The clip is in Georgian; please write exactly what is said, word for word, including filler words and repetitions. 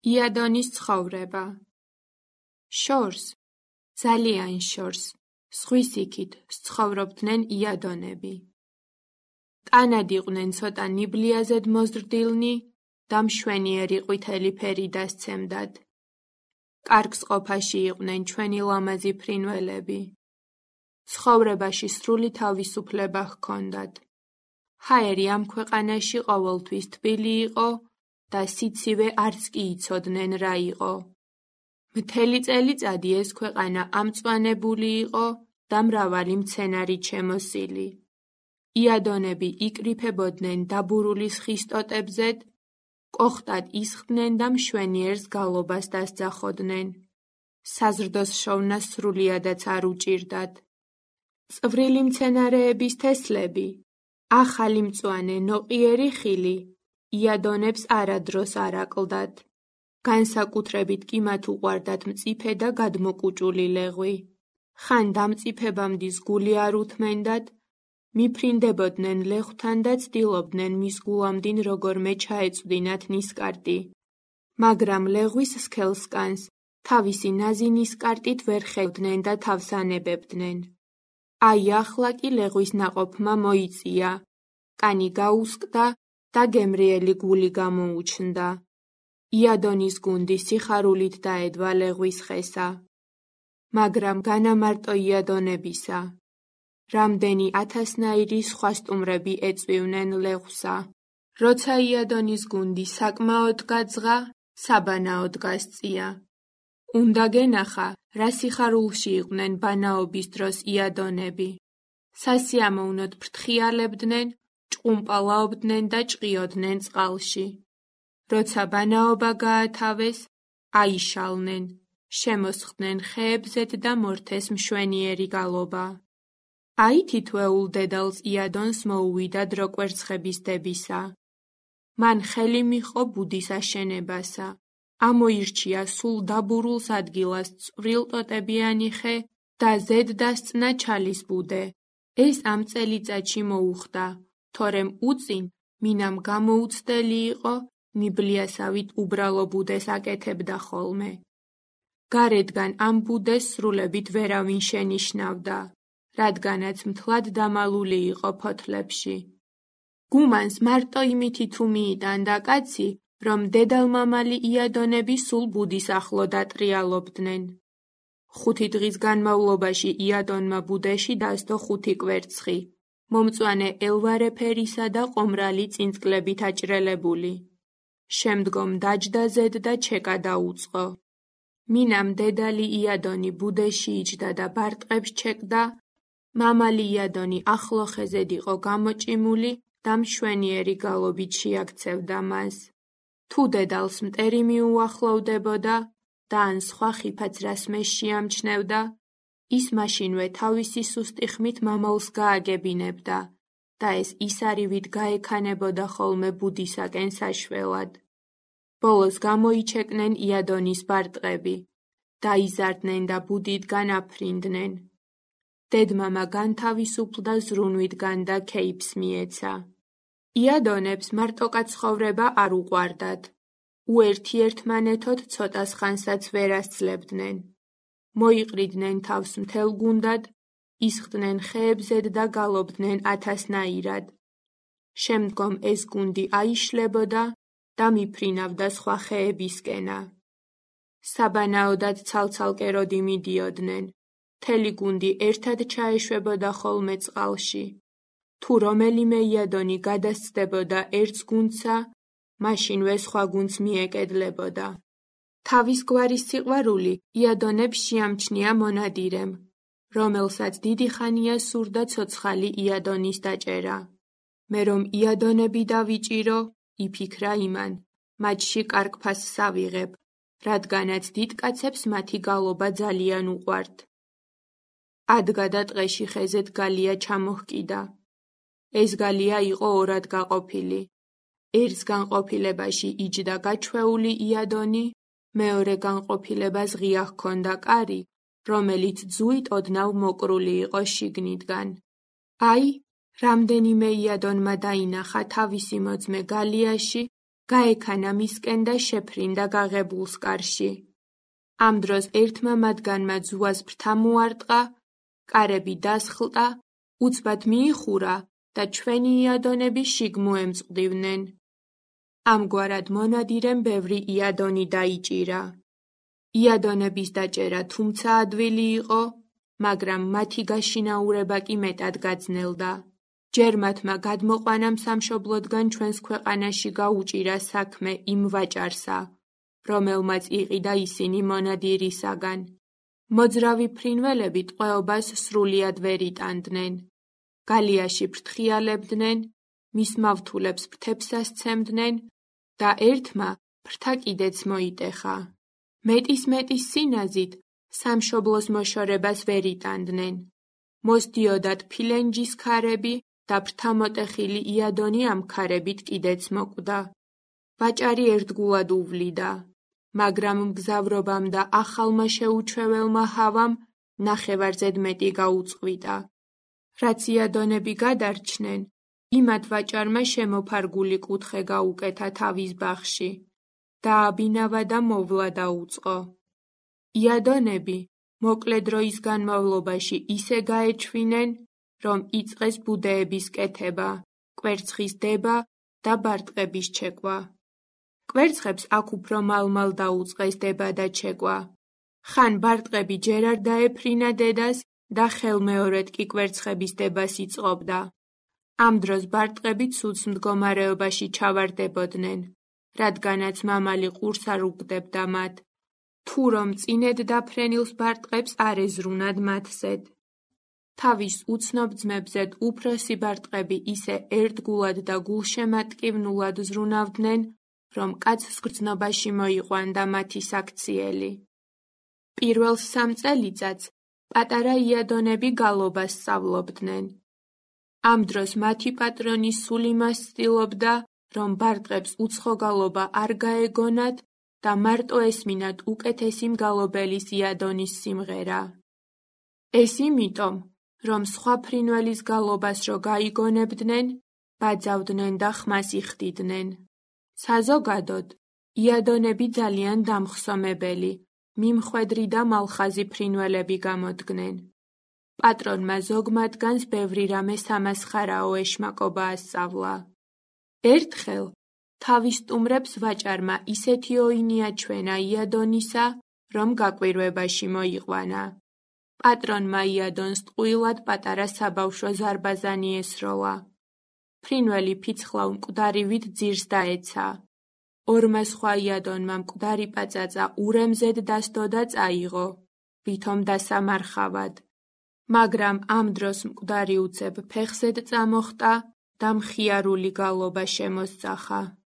იადონის ცხოვრება. შორს, ძალიან შორს, ზღვის იქით სცხოვრობდნენ იადონები. ტანად იყვნენ ცოტა ნიბლიაზედ მოზრდილნი და მშვენიერი ყვითელი ფერი დასცემდათ. კარგს ყოფაში იყვნენ ჩვენი ლამაზი ფრინველები. ცხოვრებაში სრული თავისუფლება ჰქონდათ. ჰაერი ამ ქვეყანაში ყოველთვის თბილი იყო და სიცივე არც კი იცოდნენ რა იყო. მთელი წელიწადი ეს ქვეყანა ამწვანებული იყო და მრავალი მცენარით შემოსილი. იადონები იკრიფებოდნენ დაბურული ხის ტოტებზედ, კოხტად ისხდნენ და მშვენიერს გალობას დასძახოდნენ. საზრდოს შოვნა სრულიადაც არ უჭირდათ. წვრილი მცენარეების თესლები, ახალი მწვანე ნოყიერი ხილი იადონებს არადროს არ აკლდათ. განსაკუთრებით კი მათ უყვარდათ მწიფე და გადმოკუჭული ლეღვი. ხან დამწიფებამდის გული არ უთმენდათ, მიფრინდებოდნენ ლეღვთან და ცდილობდნენ მის გულამდინ როგორმე ჩაეწვდინათ ნისკარტი. მაგრამ ლეღვის სქელსკანს თავისი ნაზი ნისკარტით ვერ ხედავდნენ და თავს ანებებდნენ. აი ახლა კი ლეღვის ნაყოფმა მოიწია, კანი გაუსკდა და გემრიელი გული გამოუჩნდა. იადონის გუნდი სიხარულით დაედვა ლეღვის ხესა. მაგრამ განამარტო იადონებისა. რამდენი ათასნაირი სხვა სტუმრები ეწვივნენ ლეღვსა. როცა იადონის გუნდი საკმაოდ გაძღა, საბანაოდ გასწია. უნდა გენახა, რა სიხარულში იყვნენ ბანაობის დროს იადონები. სასიამოვნოდ ფრთხიალებდნენ, ჭყუმპალაობდნენ და ჭყიოდნენ წყალში. როცა ბანაობა გაათავეს, აიშალნენ, შემოსხდნენ ხეებზეთ და მორთეს მშვენიერი გალობა. აი თითოეულ დედალს იადონს მოუვიდა დრო კვერცხების დებისა. მან ხელი მიჰყო ბუდის აშენებასა. ამოირჩია სულ დაბურულს ადგილას წვრილ ტოტებიანი ხე და ზედ დასწნა ჩალის ბუდე. ეს ამ წელიწადში მოუხდა, თორემ უწინ მინამ გამოუცდელი იყო, ნიბლიასავით უბრალო ბუდეს აკეთებდა ხოლმე. გარედგან ამ ბუდეს სრულებით ვერავინ შენიშნავდა, რადგანაც მთლად დამალული იყო ფოთლებში. გუმანს მარტო იმითი თუ მიიტანდა კაცი, რომ დედალმამალი იადონები სულ ბუდის ახლო დატრიალობდნენ. ხუთი დღის განმავლობაში იადონმა ბუდეში დასდო ხუთი კვერცხი, მომწვანე ელვარე ფერისა და ყომრალი წინწკლებით აჭრელებული. შემდგომ დაჯდა ზედ და ჩეკა დაუწყო. მინამ დედალი იადონი ბუდეში იჯდა და ბარტყებს ჩეკდა, მამალი იადონი ახლო ხეზედ იყო გამოჭიმული და მშვენიერი გალობით შეაქცევდა მას. თუ დედალს მტერი მიუახლოვდებოდა და ან სხვა ხიფაც რასმეს შეამჩნევდა, ის მაშინვე თავისი სუსტი ხმით მამალს გააგებინებდა და ეს ისარივით გაექანებოდა ხოლმე ბუდისაკენ საშველად. ბოლოს გამოიჩეკნენ იადონის ბარტყები, დაიზარდნენ და ბუდიდგან აფრინდნენ. დედმამა განთავისუფლდა ზრუნვიდგან და ქეიფს მიეცა. იადონებს მარტოკად ცხოვრება არ უყვარდათ. უერთიერთმანეთოდ ცოტას ხანსაც ვერ ასძლებდნენ. მოიყრიდნენ თავს მთელ გუნდად, ისხდნენ ხეებზედ და გალობდნენ ათასნაირად. შემდგომ ეს გუნდი აიშლებოდა და მიფრინავდა სხვა ხეებისკენა. საბანაოდად ცალცალკეროდი მიდიოდნენ. მთელი გუნდი ერთად ჩაეშვებოდა ხოლმე წყალში. თუ რომელიმე იადონი გადასცდებოდა ერთს გუნდსა, მაშინვე სხვა გუნდს მიეკედლებოდა. თავის გვარის სიყვარული იადონებს შეამჩნია მონადირემ, რომელსაც დიდი ხანია სურდა ცოცხალი იადონის დაჭერა. მე რომ იადონები დავიჭირო, იფიქრა იმან, მათში კარგ ფასს ავიღებ, რადგანაც დიდკაცებს მათი გალობა ძალიან უყვართ. ადგა და ტყეში ხეზეთ გალია ჩამოჰკიდა. ეს გალია იყო ორად გაყოფილი. ერთს განყოფილებაში იჯდა გაჩვეული იადონი, მეორე განყოფილებას ღია ჰქონდა კარი, რომელიც ძუით ოდნავ მოკრული იყო შიგნიდან. აი, რამდენიმე იადონმა დაინახა თავისი მოძმე გალიაში გაექანა მისკენ და შეფრინდა გაღებულს კარში. ამ დროს ერთმა მათგანმა ძუას ფრთა მოარტყა, კარები დასხლტა, უცბად მიიხურა და ჩვენი იადონები შიგ მოემწყდივნენ. ამგვარად მონადირემ ბევრი იადონი დაიჭირა. იადონების დაჭერა თუმცა ადვილი იყო, მაგრამ მათი გაშინაურება კი მეტად გაძნელდა. ჯერ მათმა გადმოყვანამ სამშობლოდგან ჩვენს ქვეყანაში გაუჭირა საქმე იმ ვაჭარსა, რომელმაც იყიდა ისინი მონადირისაგან. მოძრავი ფრინველები ტყვეობას სრულიად ვერ იტანდნენ. გალიაში ფრთხიალებდნენ, მის მავთულებს ფრთებსა სცემდნენ და ერთმა ფრთა კიდეც მოიტეხა. მეტის-მეტის სინაზით სამშობლოს მოშორებას ვერ იტანდნენ. მოსდიოდათ ფილენჯის ქარები და ფრთამოტეხილი იადონი ამ ქარებით კიდეც მოკვდა. ვაჭარი ერთგულად უვლიდა, მაგრამ მგზავრობამ და ახალმა შეუჩვეველმა ჰავამ ნახევარზედ მეტი გაუწყვიტა. რაც იადონები გადარჩნენ, იმათ ვაჭარმა შემოფარგული კუთხე გაუკეთა თავის ბაღში. დააბინავა და მოვლა დაუწყო. იადონები მოკლე დროის განმავლობაში ისე გაეჩვინენ, რომ იწყეს ბუდეების კეთება, კვერცხის დება და ბარტყების ჩეკვა. კვერცხებს აქ უფრო მალ-მალ დაუწყეს დება და ჩეკვა. ხან ბარტყები ჯერ არ დაეფრინა დედას და ხელმეორედ კი კვერცხების დებას იწყობდა. ამ დროს ბარტყები ცუდ მდგომარეობაში ჩავარდებოდნენ, რადგანაც მამალი ყურს არ უგდებდა მათ. თუ რომ წინედ დაფრენილს ბარტყებს არ ეზრუნად მათზედ. თავის უცნობ ძმებზედ უფროსი ბარტყები ისე ერთგულად და გულშემატკივნულად ზრუნავდნენ, რომ კაცს გრძნობაში მოიყვანდა მათი საქციელი. პირველ სამ წელიწადს პატარა იადონები გალობას სწავლობდნენ. ამ დროს მათი პატრონი სულ იმას ცდილობდა, რომ ბარტყებს უცხო გალობა არ გაეგონათ და მარტო ესმინათ უკეთესი მგალობელის იადონის სიმღერა. ეს იმიტომ, რომ სხვა ფრინველის გალობას რო გაიგონებდნენ, ბაძავდნენ და ხმას იხდიდნენ. საზოგადოდ, იადონები ძალიან დამხსომებელი, მიმხვედრი და მალხაზი ფრინველები გამოდგნენ. პატრონმა ზოგ მათგანს ბევრი რამე სამასხარაო ეშმაკობა ასწავლა. ერთხელ თავის სტუმრებს ვაჭარმა ისეთი ოინი აჩვენა იადონისა, რომ გაკვირვებაში მოიყვანა. პატრონმა იადონს ტყუილად პატარა საბავშვო ზარბაზანი ესროლა. ფრინველი ფიცხლავ მკვდარივით ძირს დაეცა. ორმა სხვა იადონმა მკვდარი პაწაწა ურემზედ დასდო და წაიღო, ვითომ დასამარხავად. მაგრამ ამ დროს მკვდარი უცებ ფეხზედ წამოხტა და მხიარული გალობა შემოსძახა.